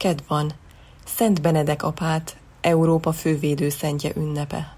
kedv van, Szent Benedek apát, Európa fővédőszentje ünnepe.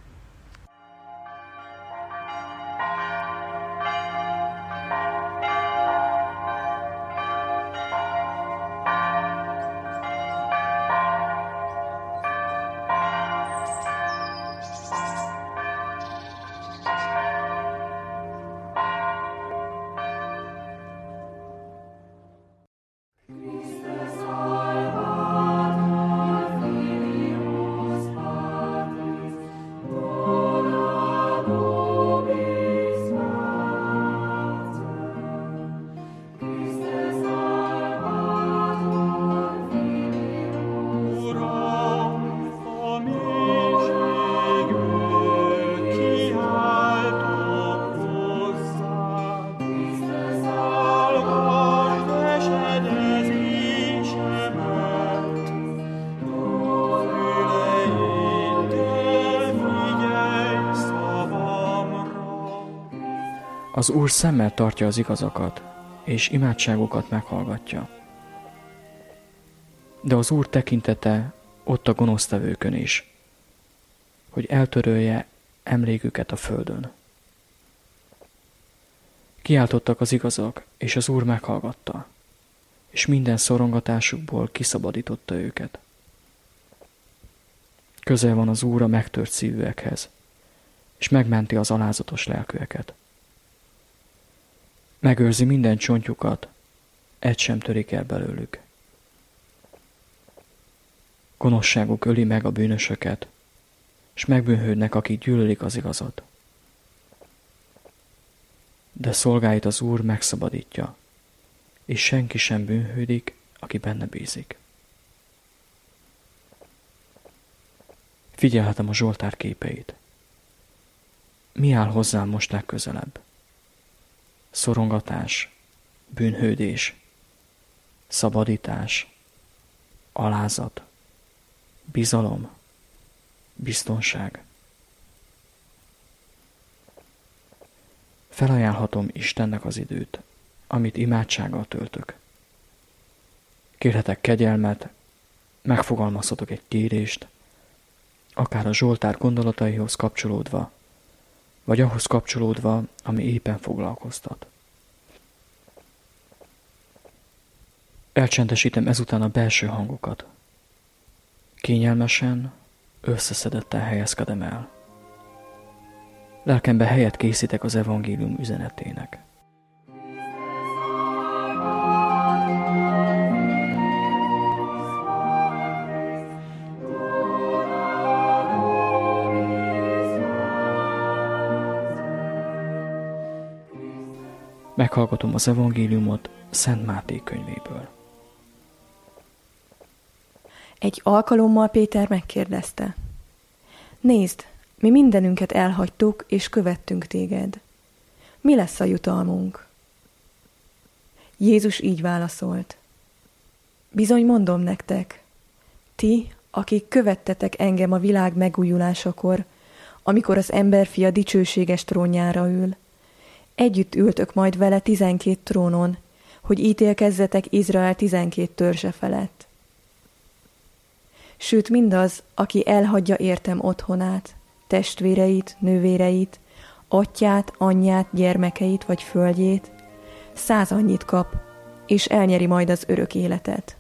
Az Úr szemmel tartja az igazakat, és imádságokat meghallgatja. De az Úr tekintete ott a gonosztevőkön is, hogy eltörölje emléküket a földön. Kiáltottak az igazak, és az Úr meghallgatta, és minden szorongatásukból kiszabadította őket. Közel van az Úr a megtört szívűekhez, és megmenti az alázatos lelkűeket. Megőrzi minden csontjukat, egy sem törik el belőlük. Gonoszságuk öli meg a bűnösöket, és megbűnhődnek, akik gyűlölik az igazat. De szolgáit az Úr megszabadítja, és senki sem bűnhődik, aki benne bízik. Figyelhetem a Zsoltár képeit. Mi áll hozzám most legközelebb? Szorongatás, bűnhődés, szabadítás, alázat, bizalom, biztonság. Felajánlhatom Istennek az időt, amit imádsággal töltök. Kérhetek kegyelmet, megfogalmazhatok egy kérést, akár a Zsoltár gondolataihoz kapcsolódva, vagy ahhoz kapcsolódva, ami éppen foglalkoztat. Elcsendesítem ezután a belső hangokat. Kényelmesen, összeszedetten helyezkedem el. Lelkembe helyet készítek az evangélium üzenetének. Meghallgatom az evangéliumot Szent Máté könyvéből. Egy alkalommal Péter megkérdezte: Nézd, mi mindenünket elhagytuk, és követtünk téged. Mi lesz a jutalmunk? Jézus így válaszolt: Bizony mondom nektek, ti, akik követtetek engem a világ megújulásakor, amikor az emberfia dicsőséges trónjára ül, együtt ültök majd vele 12 trónon, hogy ítélkezzetek Izrael 12 törzse felett. Sőt, mindaz, aki elhagyja értem otthonát, testvéreit, nővéreit, atyját, anyját, gyermekeit vagy földjét, 100 annyit kap, és elnyeri majd az örök életet.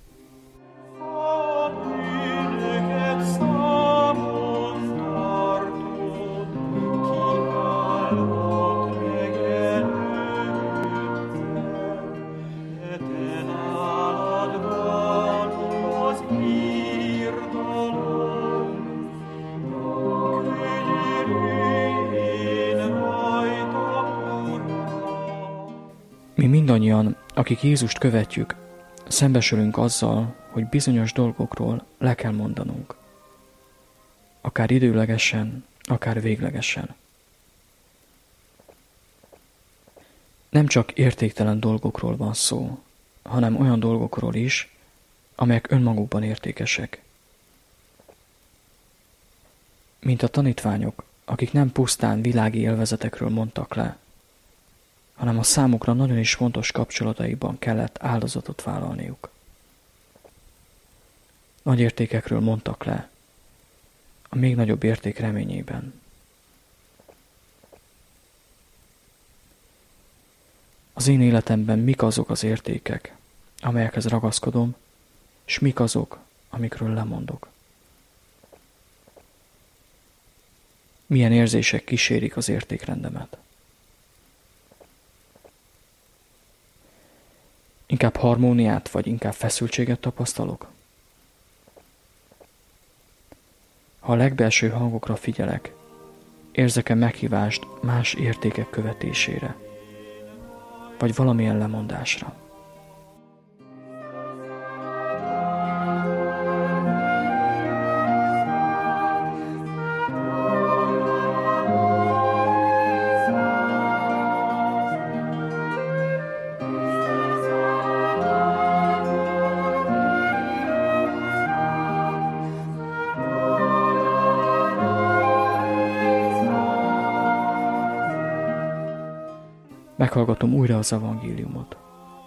Mi mindannyian, akik Jézust követjük, szembesülünk azzal, hogy bizonyos dolgokról le kell mondanunk. Akár időlegesen, akár véglegesen. Nem csak értéktelen dolgokról van szó, hanem olyan dolgokról is, amelyek önmagukban értékesek. Mint a tanítványok, akik nem pusztán világi élvezetekről mondtak le, hanem a számukra nagyon is fontos kapcsolataikban kellett áldozatot vállalniuk. Nagy értékekről mondtak le, a még nagyobb érték reményében. Az én életemben mik azok az értékek, amelyekhez ragaszkodom, és mik azok, amikről lemondok? Milyen érzések kísérik az értékrendemet? Inkább harmóniát, vagy inkább feszültséget tapasztalok? Ha a legbelső hangokra figyelek, érzek-e meghívást más értékek követésére, vagy valamilyen lemondásra? Meghallgatom újra az evangéliumot.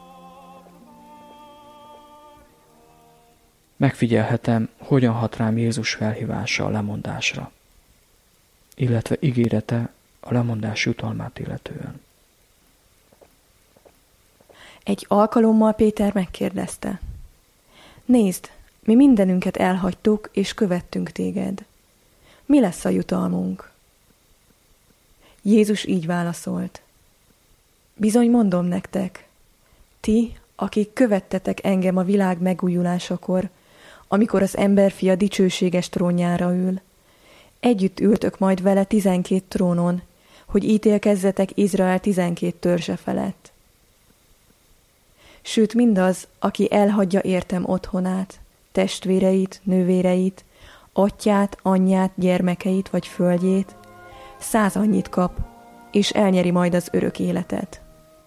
Megfigyelhetem, hogyan hat rám Jézus felhívása a lemondásra, illetve ígérete a lemondás jutalmát illetően. Egy alkalommal Péter megkérdezte: Nézd, mi mindenünket elhagytuk, és követtünk téged. Mi lesz a jutalmunk? Jézus így válaszolt: Bizony mondom nektek, ti, akik követtetek engem a világ megújulásakor, amikor az emberfia dicsőséges trónjára ül, együtt ültök majd vele 12 trónon, hogy ítélkezzetek Izrael 12 törzse felett. Sőt, mindaz, aki elhagyja értem otthonát, testvéreit, nővéreit, atyját, anyját, gyermekeit vagy földjét, 100 annyit kap, és elnyeri majd az örök életet.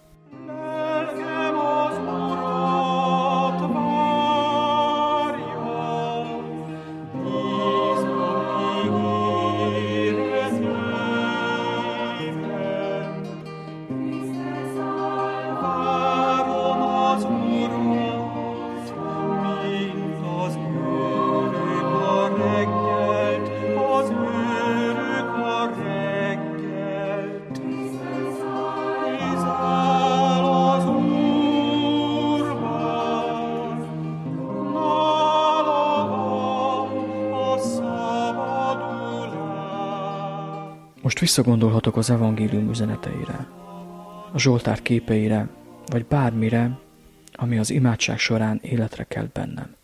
Most visszagondolhatok az evangélium üzeneteire, a Zsoltár képeire, vagy bármire, ami az imádság során életre kelt bennem.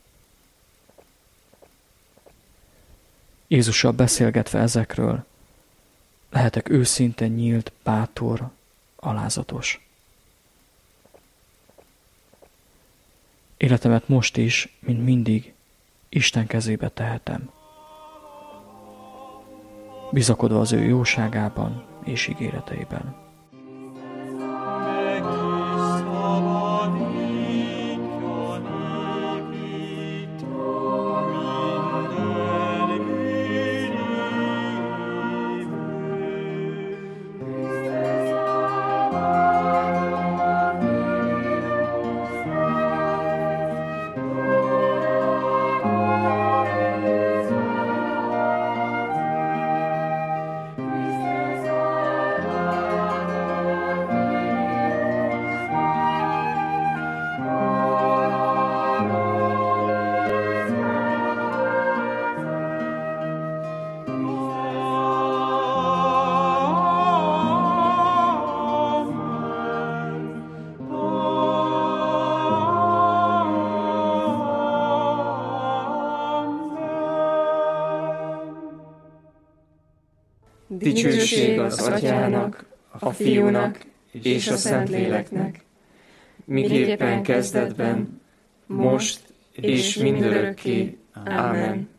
Jézussal beszélgetve ezekről, lehetek őszinte, nyílt, bátor, alázatos. Életemet most is, mint mindig, Isten kezébe tehetem, bizakodva az ő jóságában és ígéreteiben. Dicsőség az Atyának, a Fiúnak és a Szentléleknek, miképpen kezdetben, most és mindörökké. Ámen.